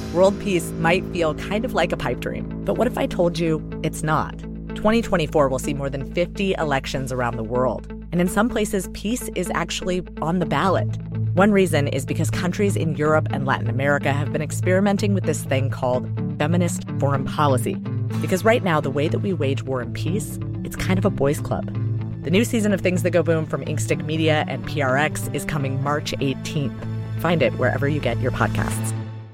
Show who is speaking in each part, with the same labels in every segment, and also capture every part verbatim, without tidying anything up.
Speaker 1: World peace might feel kind of like a pipe dream, but what if I told you it's not? twenty twenty-four will see more than fifty elections around the world, and in some places, peace is actually on the ballot. One reason is because countries in Europe and Latin America have been experimenting with this thing called feminist foreign policy. Because right now, the way that we wage war and peace, it's kind of a boys' club. The new season of Things That Go Boom from Inkstick Media and P R X is coming March eighteenth. Find it wherever you get your podcasts.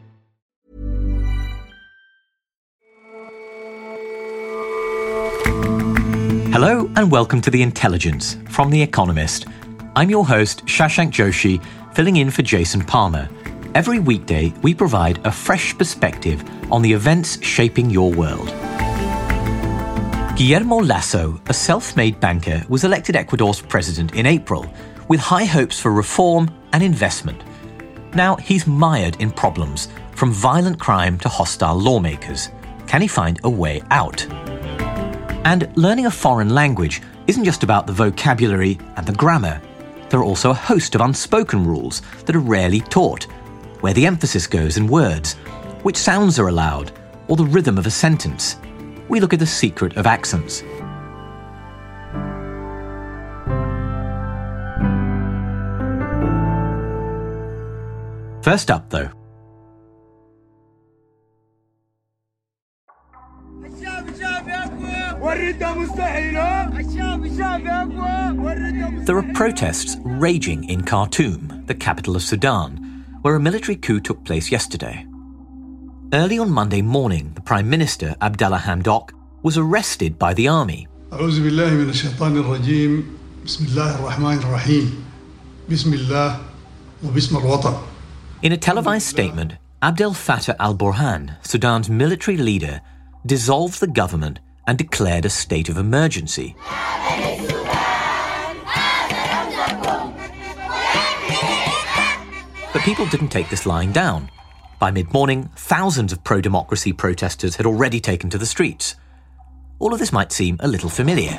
Speaker 2: Hello and welcome to The Intelligence from The Economist. I'm your host, Shashank Joshi, filling in for Jason Palmer. Every weekday, we provide a fresh perspective on the events shaping your world. Guillermo Lasso, a self-made banker, was elected Ecuador's president in April, with high hopes for reform and investment. Now, he's mired in problems, from violent crime to hostile lawmakers. Can he find a way out? And learning a foreign language isn't just about the vocabulary and the grammar. There are also a host of unspoken rules that are rarely taught, where the emphasis goes in words, which sounds are allowed, or the rhythm of a sentence. We look at the secret of accents. First up, though. There are protests raging in Khartoum, the capital of Sudan, where a military coup took place yesterday. Early on Monday morning, the Prime Minister, Abdallah Hamdok, was arrested by the army. In a televised statement, Abdel Fattah al-Burhan, Sudan's military leader, dissolved the government and declared a state of emergency. But people didn't take this lying down. By mid-morning, thousands of pro-democracy protesters had already taken to the streets. All of this might seem a little familiar.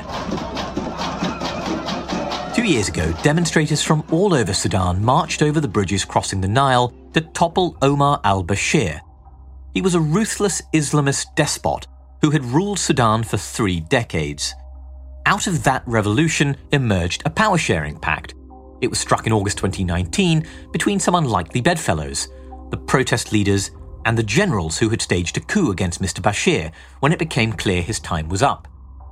Speaker 2: Two years ago, demonstrators from all over Sudan marched over the bridges crossing the Nile to topple Omar al-Bashir. He was a ruthless Islamist despot who had ruled Sudan for three decades. Out of that revolution emerged a power-sharing pact. It was struck in August twenty nineteen between some unlikely bedfellows, the protest leaders and the generals who had staged a coup against Mister Bashir when it became clear his time was up.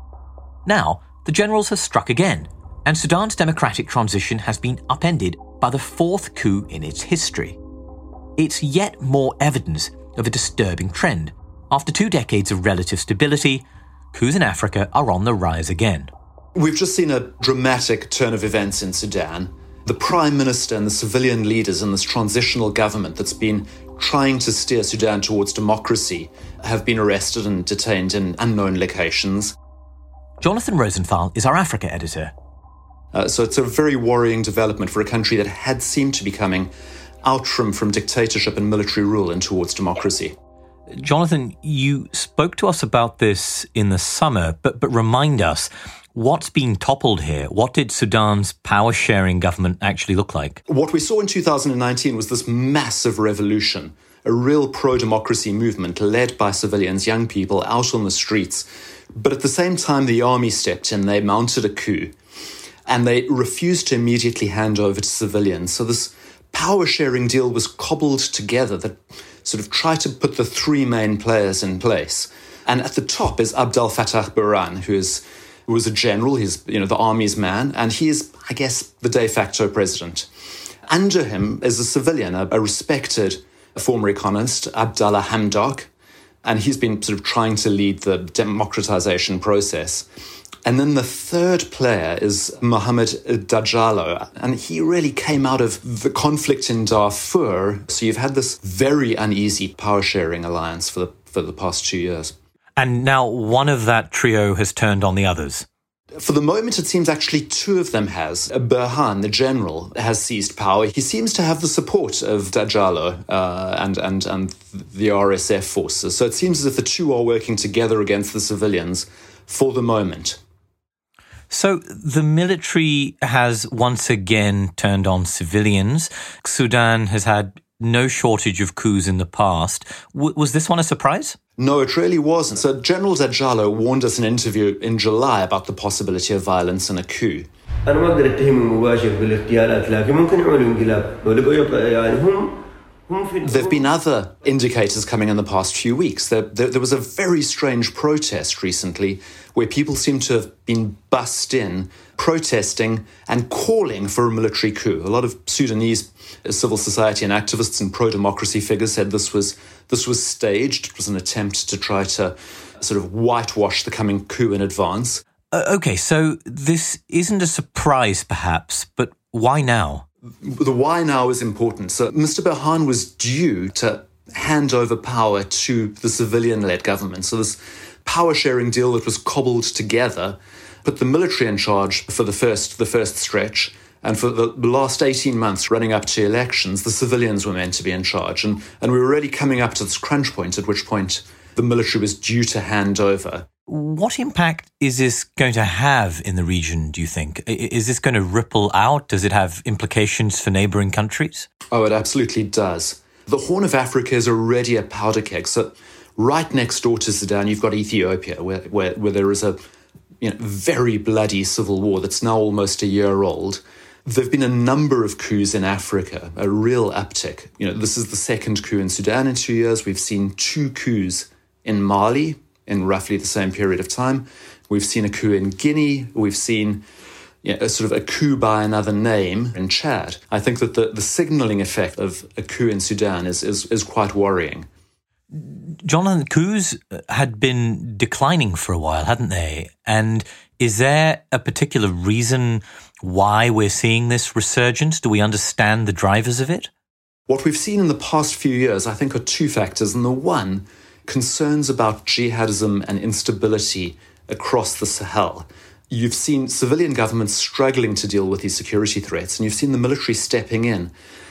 Speaker 2: Now, the generals have struck again, and Sudan's democratic transition has been upended by the fourth coup in its history. It's yet more evidence of a disturbing trend. After two decades of relative stability, coups in Africa are on the rise again.
Speaker 3: We've just seen a dramatic turn of events in Sudan. The Prime Minister and the civilian leaders in this transitional government that's been trying to steer Sudan towards democracy have been arrested and detained in unknown locations.
Speaker 2: Jonathan Rosenthal is our Africa editor.
Speaker 3: Uh, so it's a very worrying development for a country that had seemed to be coming out from, from dictatorship and military rule and towards democracy.
Speaker 2: Jonathan, you spoke to us about this in the summer, but but remind us, what's being toppled here? What did Sudan's power-sharing government actually look like?
Speaker 3: What we saw in two thousand nineteen was this massive revolution, a real pro-democracy movement led by civilians, young people out on the streets. But at the same time, the army stepped in, they mounted a coup, and they refused to immediately hand over to civilians. So this power-sharing deal was cobbled together that sort of tried to put the three main players in place. And at the top is Abdel Fattah Burhan, who is who was a general, he's you know the army's man, and he is, I guess, the de facto president. Under him is a civilian, a, a respected former economist, Abdallah Hamdok, and he's been sort of trying to lead the democratization process. And then the third player is Mohamed Dajalo, and he really came out of the conflict in Darfur. So you've had this very uneasy power-sharing alliance for the for the past two years.
Speaker 2: And now one of that trio has turned on the others.
Speaker 3: For the moment, it seems actually two of them has. Burhan, the general, has seized power. He seems to have the support of Dajalo uh, and, and, and the R S F forces. So it seems as if the two are working together against the civilians for the moment.
Speaker 2: So the military has once again turned on civilians. Sudan has had no shortage of coups in the past. W- was this one a surprise?
Speaker 3: No, it really wasn't. So General Djalo warned us in an interview in July about the possibility of violence in a coup.
Speaker 4: أنا ما أقدر أتهمهم مباشر بالاغتيالات لكن ممكن يعملوا انقلاب ولقوا يبقى يعني هم
Speaker 3: There have been other indicators coming in the past few weeks. There, there, there was a very strange protest recently where people seem to have been bussed in, protesting and calling for a military coup. A lot of Sudanese civil society and activists and pro-democracy figures said this was this was staged. It was an attempt to try to sort of whitewash the coming coup in advance.
Speaker 2: Uh, okay, so this isn't a surprise, perhaps, but why now?
Speaker 3: The why now is important. So Mister Burhan was due to hand over power to the civilian-led government. So this power-sharing deal that was cobbled together put the military in charge for the first the first stretch. And for the last eighteen months running up to elections, the civilians were meant to be in charge. And, and we were already coming up to this crunch point, at which point the military was due to hand over.
Speaker 2: What impact is this going to have in the region, do you think? Is this going to ripple out? Does it have implications for neighbouring countries?
Speaker 3: Oh, it absolutely does. The Horn of Africa is already a powder keg. So right next door to Sudan, you've got Ethiopia, where, where, where there is a you know, very bloody civil war that's now almost a year old. There have been a number of coups in Africa, a real uptick. You know, this is the second coup in Sudan in two years. We've seen two coups in Mali in roughly the same period of time. We've seen a coup in Guinea. We've seen you know, a sort of a coup by another name in Chad. I think that the, the signalling effect of a coup in Sudan is, is, is quite worrying.
Speaker 2: Jonathan, coups had been declining for a while, hadn't they? And is there a particular reason why we're seeing this resurgence? Do we understand the drivers of it?
Speaker 3: What we've seen in the past few years, I think, are two factors. And the one, concerns about jihadism and instability across the Sahel. You've seen civilian governments struggling to deal with these security threats, and you've seen the military stepping in.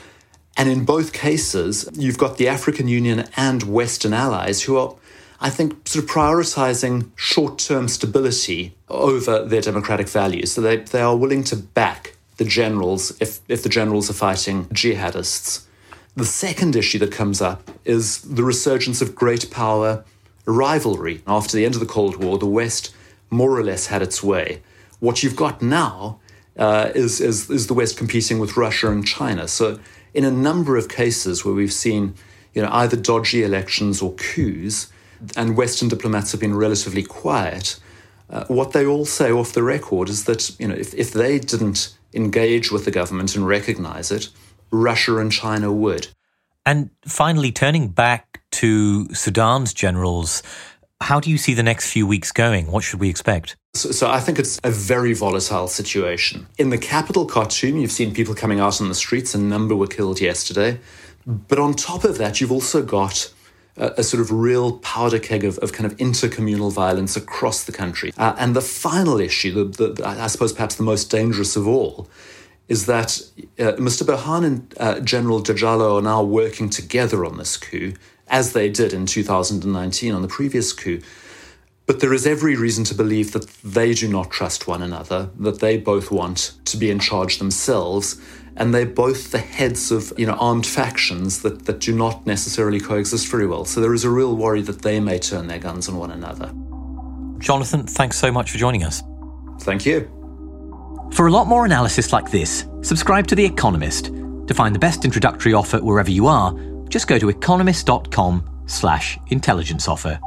Speaker 3: And in both cases, you've got the African Union and Western allies who are, I think, sort of prioritizing short-term stability over their democratic values. So they, they are willing to back the generals if, if the generals are fighting jihadists. The second issue that comes up is the resurgence of great power rivalry. After the end of the Cold War, the West more or less had its way. What you've got now uh, is, is, is the West competing with Russia and China. So in a number of cases where we've seen you know, either dodgy elections or coups, and Western diplomats have been relatively quiet, uh, what they all say off the record is that you know, if, if they didn't engage with the government and recognize it, Russia and China would.
Speaker 2: And finally, turning back to Sudan's generals, how do you see the next few weeks going? What should we expect?
Speaker 3: So, so I think it's a very volatile situation. In the capital, Khartoum, you've seen people coming out on the streets. A number were killed yesterday. But on top of that, you've also got a, a sort of real powder keg of, of kind of intercommunal violence across the country. Uh, and the final issue, the, the, I suppose perhaps the most dangerous of all, is that uh, Mister Burhan and uh, General Djalo are now working together on this coup, as they did in two thousand nineteen on the previous coup. But there is every reason to believe that they do not trust one another, that they both want to be in charge themselves, and they're both the heads of you know, armed factions that, that do not necessarily coexist very well. So there is a real worry that they may turn their guns on one another.
Speaker 2: Jonathan, thanks so much for joining us.
Speaker 3: Thank you.
Speaker 2: For a lot more analysis like this, subscribe to The Economist. To find the best introductory offer wherever you are, just go to economist.com slash intelligence offer.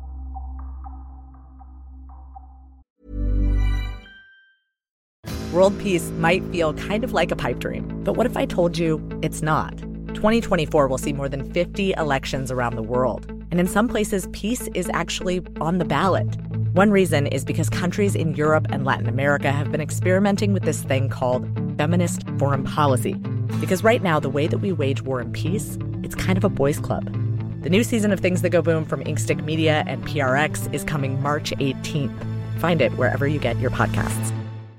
Speaker 1: World peace might feel kind of like a pipe dream, but what if I told you it's not? twenty twenty-four will see more than fifty elections around the world, and in some places, peace is actually on the ballot. One reason is because countries in Europe and Latin America have been experimenting with this thing called feminist foreign policy. Because right now, the way that we wage war and peace, it's kind of a boys' club. The new season of Things That Go Boom from Inkstick Media and P R X is coming March eighteenth. Find it wherever you get your podcasts.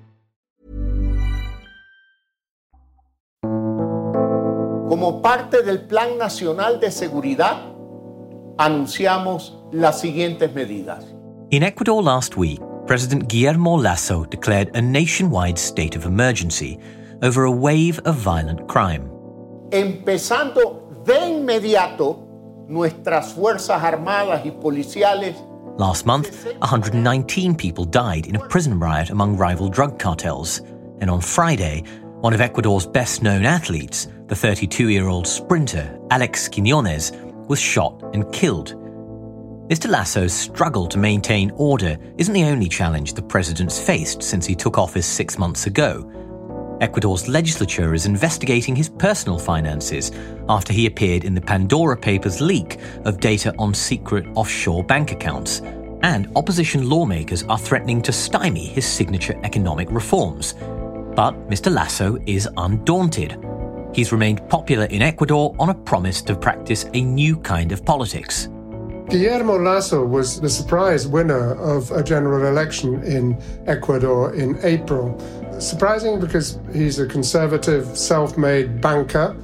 Speaker 5: Como parte del Plan Nacional de Seguridad, anunciamos las siguientes medidas.
Speaker 2: In Ecuador last week, President Guillermo Lasso declared a nationwide state of emergency over a wave of violent crime.
Speaker 5: empezando de inmediato nuestras fuerzas armadas y policiales.
Speaker 2: Last month, one hundred nineteen people died in a prison riot among rival drug cartels. And on Friday, one of Ecuador's best-known athletes, the thirty-two-year-old sprinter Alex Quiñones, was shot and killed. Mister Lasso's struggle to maintain order isn't the only challenge the president's faced since he took office six months ago. Ecuador's legislature is investigating his personal finances after he appeared in the Pandora Papers leak of data on secret offshore bank accounts. And opposition lawmakers are threatening to stymie his signature economic reforms. But Mister Lasso is undaunted. He's remained popular in Ecuador on a promise to practice a new kind of politics.
Speaker 6: Guillermo Lasso was the surprise winner of a general election in Ecuador in April. Surprising because he's a conservative, self-made banker,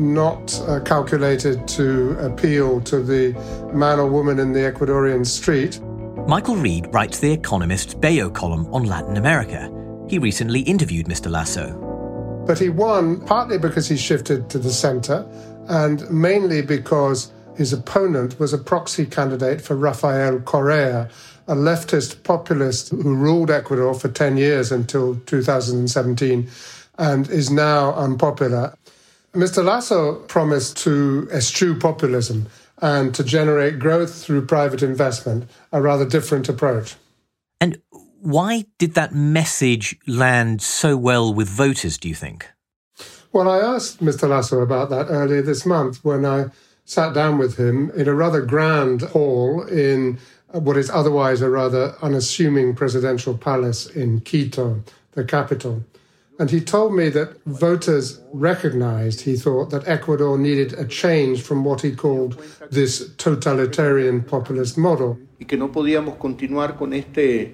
Speaker 6: not uh, calculated to appeal to the man or woman in the Ecuadorian street.
Speaker 2: Michael Reed writes The Economist's Bayo column on Latin America. He recently interviewed Mister Lasso.
Speaker 6: But he won partly because he shifted to the centre and mainly because his opponent was a proxy candidate for Rafael Correa, a leftist populist who ruled Ecuador for ten years until two thousand seventeen and is now unpopular. Mister Lasso promised to eschew populism and to generate growth through private investment, a rather different approach.
Speaker 2: And why did that message land so well with voters, do you think?
Speaker 6: Well, I asked Mister Lasso about that earlier this month when I sat down with him in a rather grand hall in what is otherwise a rather unassuming presidential palace in Quito, the capital. And he told me that voters recognized, he thought, that Ecuador needed a change from what he called this totalitarian populist model.
Speaker 5: Y que no podíamos continuar con este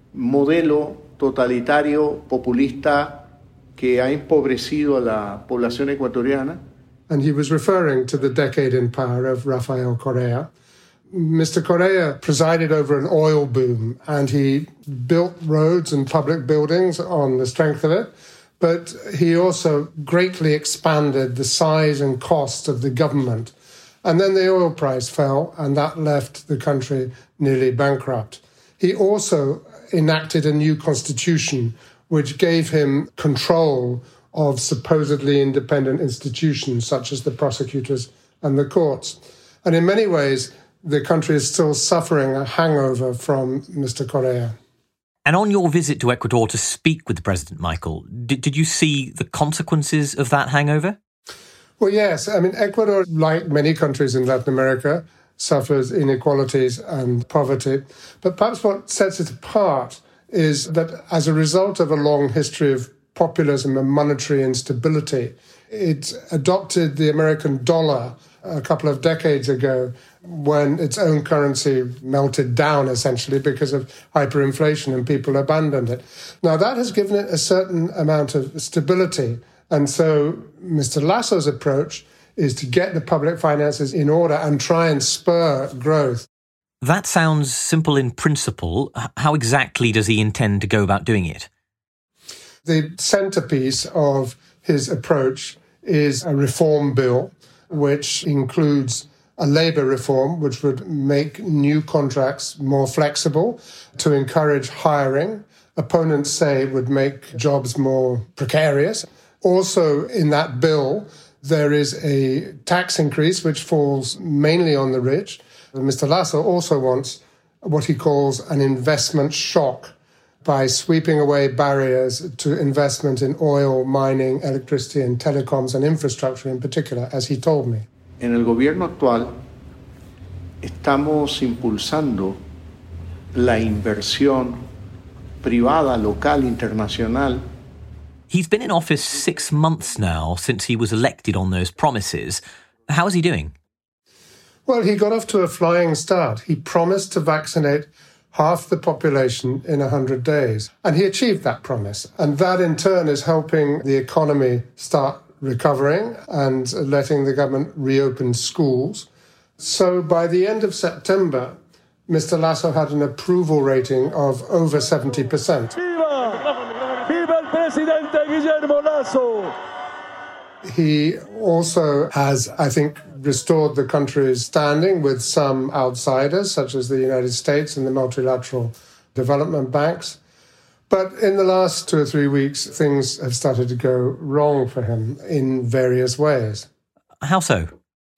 Speaker 5: modelo totalitario populista que ha empobrecido a la población ecuatoriana.
Speaker 6: And he was referring to the decade in power of Rafael Correa. Mister Correa presided over an oil boom and he built roads and public buildings on the strength of it, but he also greatly expanded the size and cost of the government. And then the oil price fell and that left the country nearly bankrupt. He also enacted a new constitution which gave him control of supposedly independent institutions such as the prosecutors and the courts. And in many ways, the country is still suffering a hangover from Mister Correa.
Speaker 2: And on your visit to Ecuador to speak with the President, Michael, did, did you see the consequences of that hangover?
Speaker 6: Well, yes. I mean, Ecuador, like many countries in Latin America, suffers inequalities and poverty. But perhaps what sets it apart is that as a result of a long history of populism and monetary instability, it adopted the American dollar a couple of decades ago when its own currency melted down, essentially, because of hyperinflation and people abandoned it. Now, that has given it a certain amount of stability. And so Mister Lasso's approach is to get the public finances in order and try and spur growth.
Speaker 2: That sounds simple in principle. How exactly does he intend to go about doing it?
Speaker 6: The centerpiece of his approach is a reform bill, which includes a labour reform, which would make new contracts more flexible to encourage hiring. Opponents say would make jobs more precarious. Also, in that bill, there is a tax increase which falls mainly on the rich. Mister Lasso also wants what he calls an investment shock by sweeping away barriers to investment in oil, mining, electricity and telecoms and infrastructure in particular, as he told me.
Speaker 5: En el gobierno actual estamos impulsando la inversión privada, local, internacional.
Speaker 2: He's been in office six months now since he was elected on those promises. How is he doing?
Speaker 6: Well, he got off to a flying start. He promised to vaccinate half the population in one hundred days. And he achieved that promise. And that, in turn, is helping the economy start recovering and letting the government reopen schools. So by the end of September, Mister Lasso had an approval rating of over seventy percent.
Speaker 7: ¡Viva! ¡Viva el presidente Guillermo Lasso!
Speaker 6: He also has, I think, restored the country's standing with some outsiders, such as the United States and the multilateral development banks. But in the last two or three weeks, things have started to go wrong for him in various ways.
Speaker 2: How so?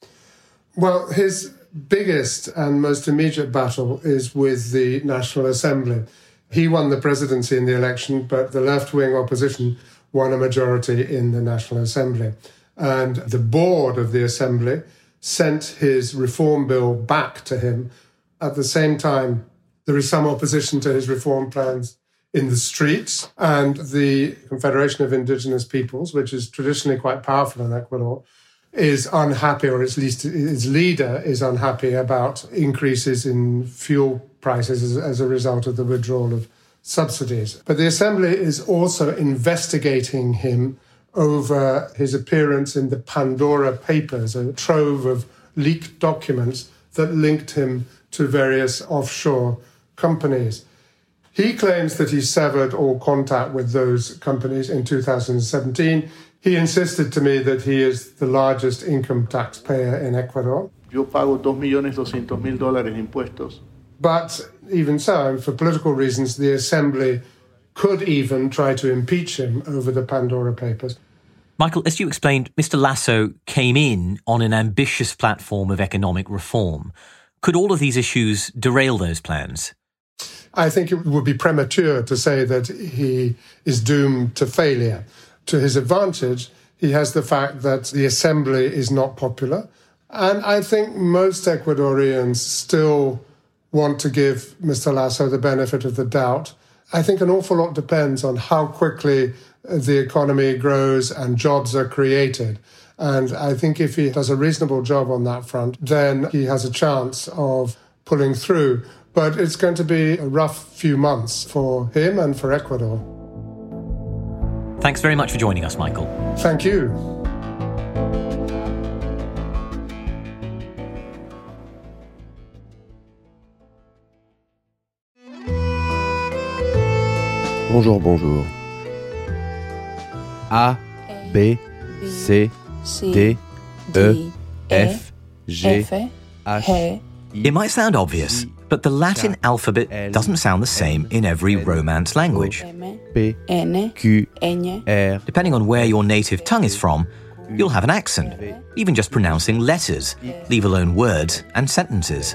Speaker 6: Well, his biggest and most immediate battle is with the National Assembly. He won the presidency in the election, but the left-wing opposition won a majority in the National Assembly. And the board of the Assembly sent his reform bill back to him. At the same time, there is some opposition to his reform plans in the streets, and the Confederation of Indigenous Peoples, which is traditionally quite powerful in Ecuador, is unhappy, or at least its leader is unhappy about increases in fuel prices as, as a result of the withdrawal of subsidies. But the Assembly is also investigating him over his appearance in the Pandora Papers, a trove of leaked documents that linked him to various offshore companies. He claims that he severed all contact with those companies in two thousand seventeen. He insisted to me that he is the largest income taxpayer in Ecuador.
Speaker 5: Yo pago dos millones doscientos mil dólares en impuestos.
Speaker 6: But even so, for political reasons, the Assembly could even try to impeach him over the Pandora Papers.
Speaker 2: Michael, as you explained, Mister Lasso came in on an ambitious platform of economic reform. Could all of these issues derail those plans?
Speaker 6: I think it would be premature to say that he is doomed to failure. To his advantage, he has the fact that the Assembly is not popular. And I think most Ecuadorians still want to give Mister Lasso the benefit of the doubt. I think an awful lot depends on how quickly the economy grows and jobs are created. And I think if he does a reasonable job on that front, then he has a chance of pulling through. But it's going to be a rough few months for him and for Ecuador.
Speaker 2: Thanks very much for joining us, Michael.
Speaker 6: Thank you.
Speaker 7: Bonjour, bonjour. A, B, C, D, E, F, G, H.
Speaker 2: It might sound obvious, but the Latin alphabet doesn't sound the same in every Romance language.
Speaker 7: P, Q, R.
Speaker 2: Depending on where your native tongue is from, you'll have an accent, even just pronouncing letters, leave alone words and sentences.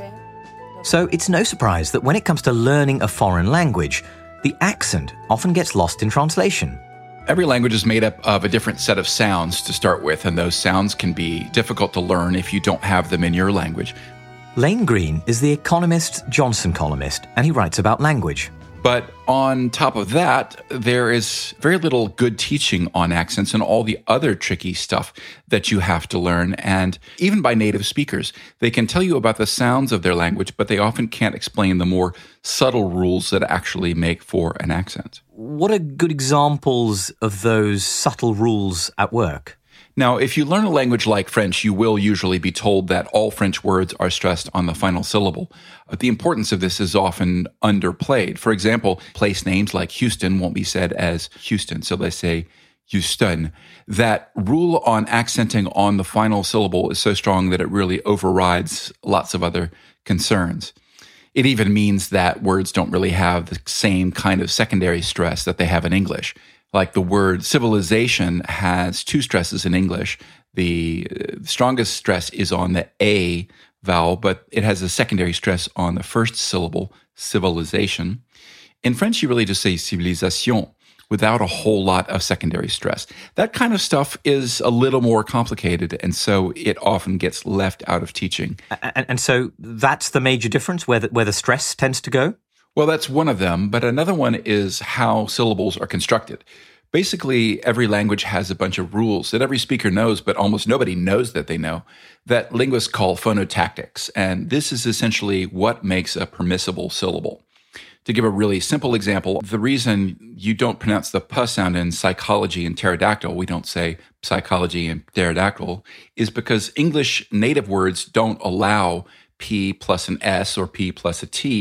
Speaker 2: So it's no surprise that when it comes to learning a foreign language, the accent often gets lost in translation.
Speaker 8: Every language is made up of a different set of sounds to start with, and those sounds can be difficult to learn if you don't have them in your language.
Speaker 2: Lane Green is the Economist Johnson columnist, and he writes about language.
Speaker 8: But on top of that, there is very little good teaching on accents and all the other tricky stuff that you have to learn. And even by native speakers, they can tell you about the sounds of their language, but they often can't explain the more subtle rules that actually make for an accent.
Speaker 2: What are good examples of those subtle rules at work?
Speaker 8: Now, if you learn a language like French, you will usually be told that all French words are stressed on the final syllable. But the importance of this is often underplayed. For example, place names like Houston won't be said as Houston, so they say Houston. That rule on accenting on the final syllable is so strong that it really overrides lots of other concerns. It even means that words don't really have the same kind of secondary stress that they have in English. Like the word civilization has two stresses in English. The strongest stress is on the A vowel, but it has a secondary stress on the first syllable, civilization. In French, you really just say civilisation without a whole lot of secondary stress. That kind of stuff is a little more complicated, and so it often gets left out of teaching.
Speaker 2: And, and so that's the major difference, where the, where the stress tends to go?
Speaker 8: Well, that's one of them, but another one is how syllables are constructed. Basically, every language has a bunch of rules that every speaker knows, but almost nobody knows that they know, that linguists call phonotactics. And this is essentially what makes a permissible syllable. To give a really simple example, the reason you don't pronounce the P sound in psychology and pterodactyl, we don't say psychology and pterodactyl, is because English native words don't allow P plus an S or P plus a T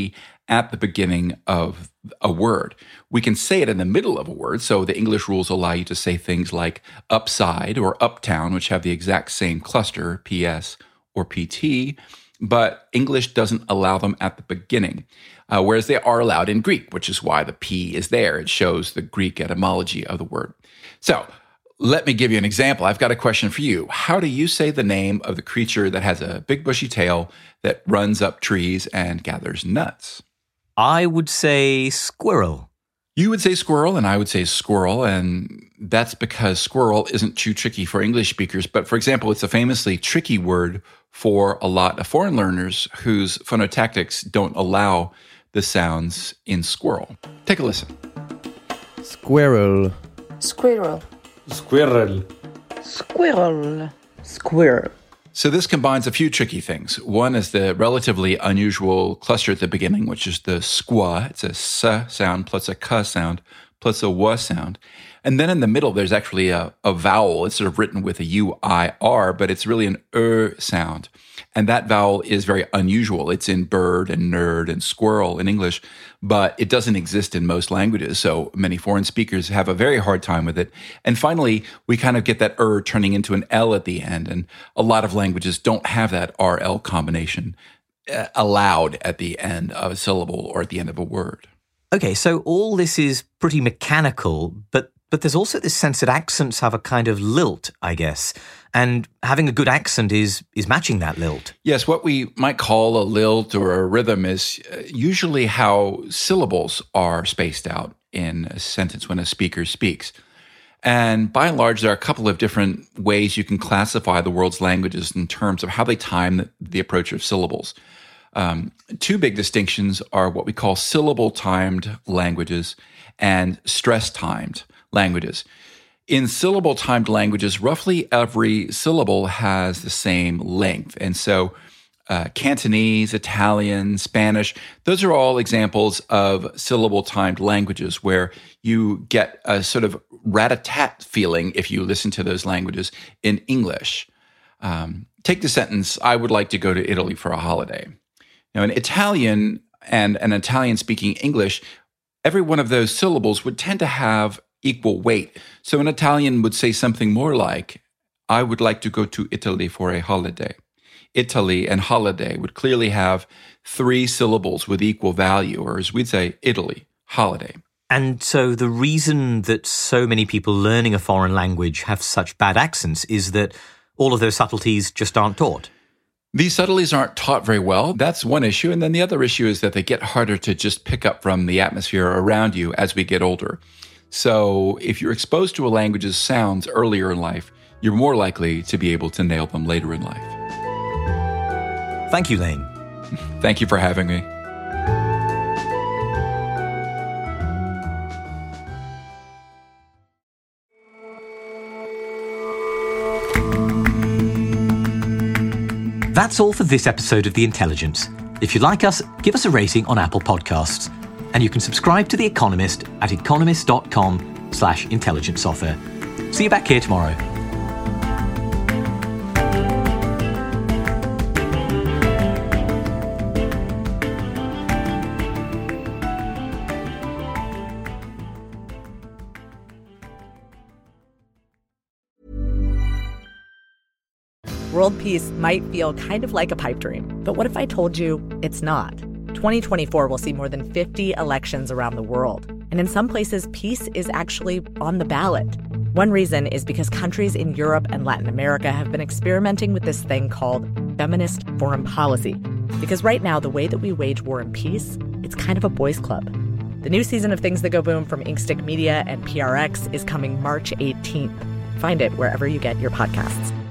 Speaker 8: at the beginning of a word. We can say it in the middle of a word, so the English rules allow you to say things like upside or uptown, which have the exact same cluster, P S or P T, but English doesn't allow them at the beginning, uh, whereas they are allowed in Greek, which is why the P is there. It shows the Greek etymology of the word. So let me give you an example. I've got a question for you. How do you say the name of the creature that has a big bushy tail that runs up trees and gathers nuts?
Speaker 2: I would say squirrel.
Speaker 8: You would say squirrel, and I would say squirrel, and that's because squirrel isn't too tricky for English speakers. But for example, it's a famously tricky word for a lot of foreign learners whose phonotactics don't allow the sounds in squirrel. Take a listen.
Speaker 7: Squirrel.
Speaker 9: Squirrel.
Speaker 10: Squirrel.
Speaker 9: Squirrel. Squirrel.
Speaker 8: So this combines a few tricky things. One is the relatively unusual cluster at the beginning, which is the squa. It's a s sound plus a k sound plus a w sound. And then in the middle, there's actually a, a vowel. It's sort of written with a U I R, but it's really an er sound. And that vowel is very unusual. It's in bird and nerd and squirrel in English, but it doesn't exist in most languages. So many foreign speakers have a very hard time with it. And finally, we kind of get that er turning into an L at the end. And a lot of languages don't have that R L combination uh, allowed at the end of a syllable or at the end of a word.
Speaker 2: Okay, so all this is pretty mechanical, but But there's also this sense that accents have a kind of lilt, I guess. And having a good accent is is matching that lilt.
Speaker 8: Yes, what we might call a lilt or a rhythm is usually how syllables are spaced out in a sentence when a speaker speaks. And by and large, there are a couple of different ways you can classify the world's languages in terms of how they time the, the approach of syllables. Um, two big distinctions are what we call syllable-timed languages and stress-timed languages. In syllable-timed languages, roughly every syllable has the same length. And so uh, Cantonese, Italian, Spanish, those are all examples of syllable-timed languages where you get a sort of rat-a-tat feeling if you listen to those languages in English. Um, take the sentence, I would like to go to Italy for a holiday. Now, in Italian and an Italian-speaking English, every one of those syllables would tend to have equal weight. So an Italian would say something more like, I would like to go to Italy for a holiday. Italy and holiday would clearly have three syllables with equal value, or as we'd say, Italy, holiday.
Speaker 2: And so the reason that so many people learning a foreign language have such bad accents is that all of those subtleties just aren't taught.
Speaker 8: These subtleties aren't taught very well. That's one issue. And then the other issue is that they get harder to just pick up from the atmosphere around you as we get older. So if you're exposed to a language's sounds earlier in life, you're more likely to be able to nail them later in life.
Speaker 2: Thank you, Lane.
Speaker 8: Thank you for having me.
Speaker 2: That's all for this episode of The Intelligence. If you like us, give us a rating on Apple Podcasts. And you can subscribe to The Economist at economist.com slash intelligence offer. See you back here tomorrow.
Speaker 1: World peace might feel kind of like a pipe dream, but what if I told you it's not? twenty twenty-four will see more than fifty elections around the world. And in some places, peace is actually on the ballot. One reason is because countries in Europe and Latin America have been experimenting with this thing called feminist foreign policy. Because right now, the way that we wage war and peace, it's kind of a boys' club. The new season of Things That Go Boom from Inkstick Media and P R X is coming March eighteenth. Find it wherever you get your podcasts.